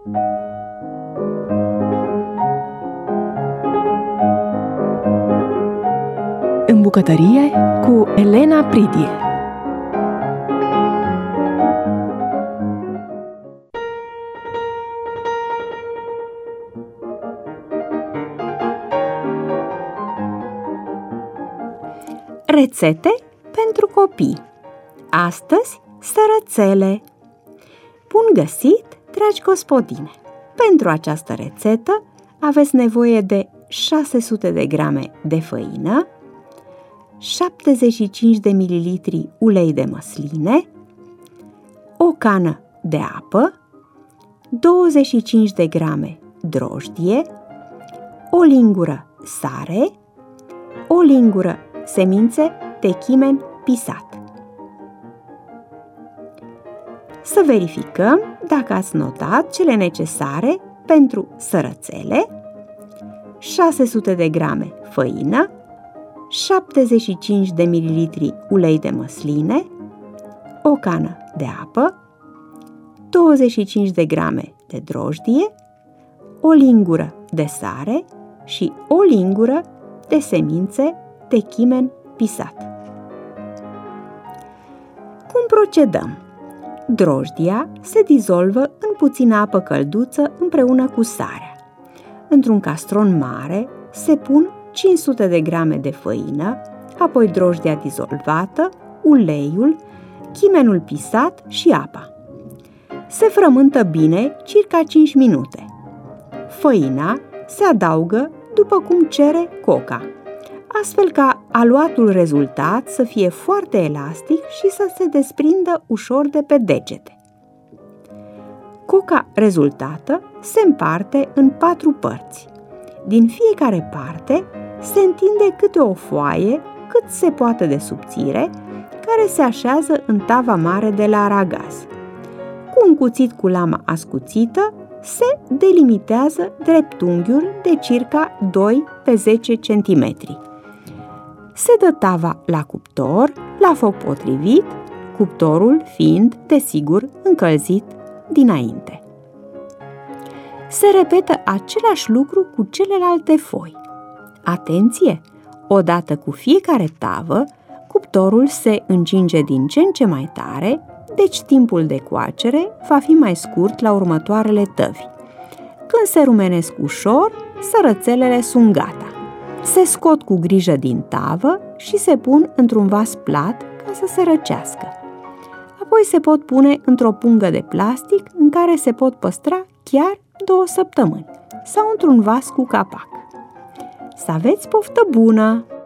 În bucătărie cu Elena Pridie. Rețete pentru copii. Astăzi, sărățele. Bun găsit, dragi gospodine! Pentru această rețetă aveți nevoie de 600 de grame de făină, 75 de mililitri ulei de măsline, o cană de apă, 25 de grame drojdie, o lingură sare, o lingură semințe de chimen pisat. Să verificăm dacă ați notat cele necesare pentru sărățele: 600 de grame făină, 75 de mililitri ulei de măsline, o cană de apă, 25 de grame de drojdie, o lingură de sare și o lingură de semințe de chimen pisat. Cum procedăm? Drojdia se dizolvă în puțină apă călduță împreună cu sarea. Într-un castron mare se pun 500 de grame de făină, apoi drojdia dizolvată, uleiul, chimenul pisat și apa. Se frământă bine circa 5 minute. Făina se adaugă după cum cere coca, astfel ca aluatul rezultat să fie foarte elastic și să se desprindă ușor de pe degete. Coca rezultată se împarte în 4 părți. Din fiecare parte se întinde câte o foaie cât se poate de subțire, care se așează în tava mare de la aragaz. Cu un cuțit cu lama ascuțită se delimitează dreptunghiul de circa 2 pe 10 cm. Se dă tava la cuptor, la foc potrivit, cuptorul fiind, desigur, încălzit dinainte. Se repetă același lucru cu celelalte foi. Atenție! Odată cu fiecare tavă, cuptorul se încinge din ce în ce mai tare, deci timpul de coacere va fi mai scurt la următoarele tăvi. Când se rumenesc ușor, sărățelele sunt gata. Se scot cu grijă din tavă și se pun într-un vas plat ca să se răcească. Apoi se pot pune într-o pungă de plastic în care se pot păstra chiar 2 săptămâni sau într-un vas cu capac. Să aveți poftă bună!